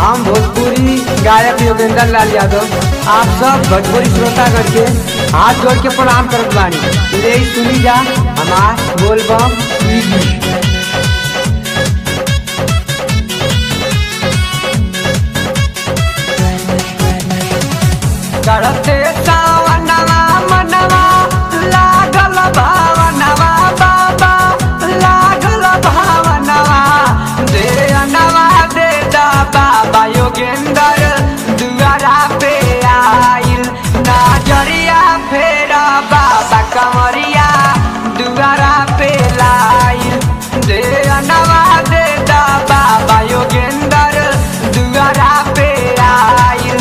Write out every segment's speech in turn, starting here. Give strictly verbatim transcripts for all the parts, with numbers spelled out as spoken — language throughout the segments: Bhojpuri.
हम भोजपुरी गायक योगेंद्र लाल यादव आप सब भोजपुरी श्रोतागण के हाथ जोड़ के प्रणाम करत बानी। यही सुनी जा हमार बोलबम ई गीत। चढ़ते सावनवा मनवा लागल भावनवा बाबा लागल भावनवा दे अनवा दे दा बाबा योगेंद्र दुआरा पे आइल नजरिया फेरा बाबा कमरिया दुआरा पे लाइल दे अनवा दे दा बाबा योगेंद्र दुआरा पे आइल।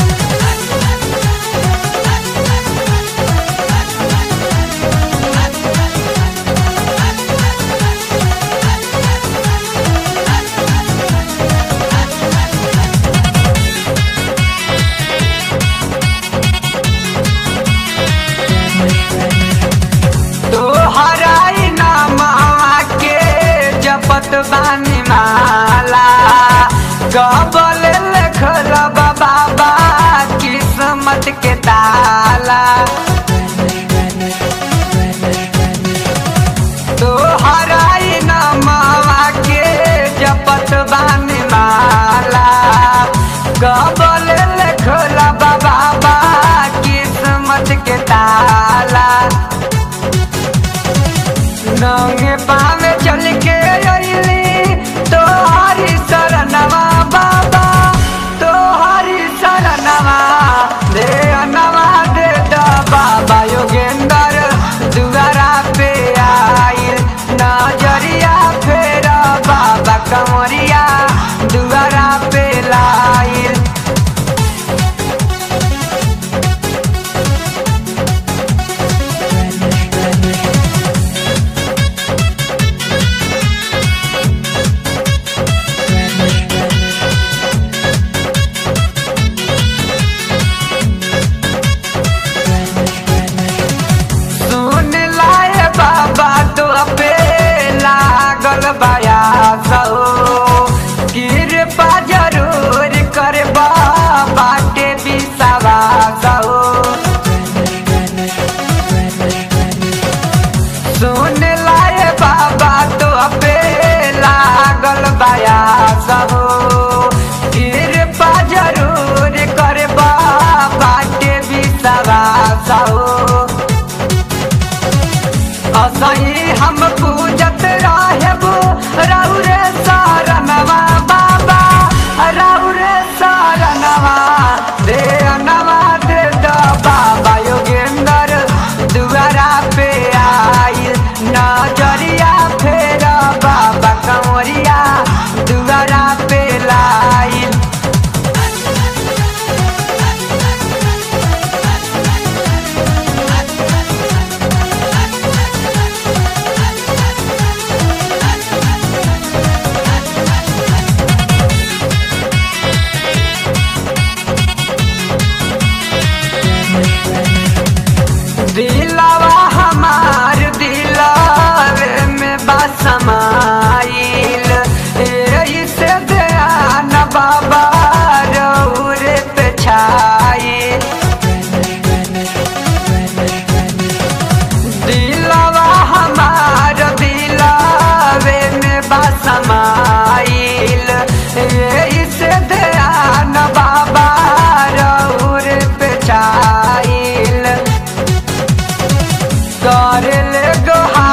बानी माला कबल लिखल बाबा किस्मत के ताला तो हराई नमवा के जपत बानी माला कबल लिखल बाबा किस्मत के ताला नंगे पावे चल के तोहारी शरणवा बाबा तोहारी शरणवा दे अनवा दे दा बाबा योगेंद्र दुआरा पे आइल नजरिया फेरा बाबा कमरिया दुआरा पे लाइल। बाया कृपा जरूर कर बाटे बिसावा सुन लाए बाबा तो पे लागल बाया कृपा जरूर कर बाटे बिसावा असही हम पूजत रहबो राउरे शरणवा बाबा राउरे शरणवा दे अनवा दे दा बाबा योगेंद्र दुआरा पे आइल नजरिया फेरा बाबा कमरिया दुआरा पे लाइल। दिलवा हमार दिलावे में बसमाइल यही से ध्यान बाबा रौरे पे छाइल दिलवा हमार दिलावे में बसमाइल यही से ध्यान बाबा रौरे पे छाइल कर ले गो